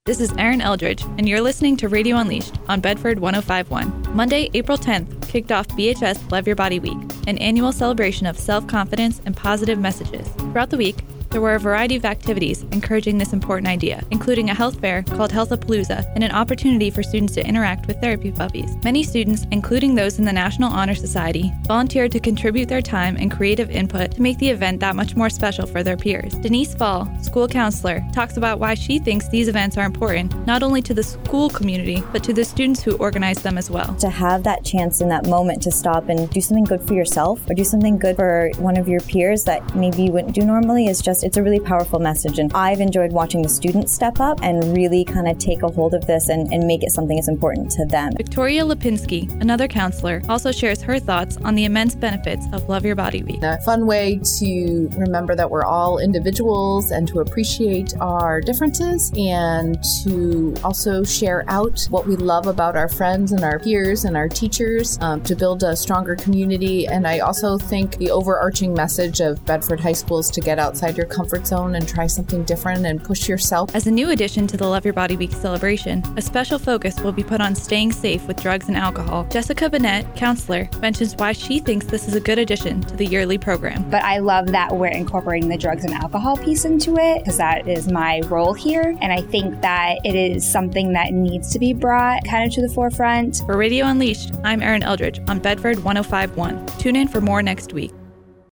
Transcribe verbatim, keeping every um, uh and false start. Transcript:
This is Erin Eldridge, and you're listening to Radio Unleashed on Bedford one oh five point one. Monday, April tenth, kicked off B H S Love Your Body Week, an annual celebration of self-confidence and positive messages. Throughout the week, there were a variety of activities encouraging this important idea, including a health fair called Healthapalooza and an opportunity for students to interact with therapy puppies. Many students, including those in the National Honor Society, volunteered to contribute their time and creative input to make the event that much more special for their peers. Denise Fall, school counselor, talks about why she thinks these events are important, not only to the school community, but to the students who organize them as well. To have that chance in that moment to stop and do something good for yourself or do something good for one of your peers that maybe you wouldn't do normally is just, it's a really powerful message. And I've enjoyed watching the students step up and really kind of take a hold of this and, and make it something that's important to them. Victoria Lipinski, another counselor, also shares her thoughts on the immense benefits of Love Your Body Week. A fun way to remember that we're all individuals and to appreciate our differences and to also share out what we love about our friends and our peers and our teachers um, to build a stronger community. And I also think the overarching message of Bedford High School is to get outside your comfort zone and try something different and push yourself. As a new addition to the Love Your Body Week celebration, a special focus will be put on staying safe with drugs and alcohol. Jessica Bennett, counselor, mentions why she thinks this is a good addition to the yearly program. But I love that we're incorporating the drugs and alcohol piece into it because that is my role here. And I think that it is something that needs to be brought kind of to the forefront. For Radio Unleashed, I'm Erin Eldridge on Bedford one oh five point one. Tune in for more next week.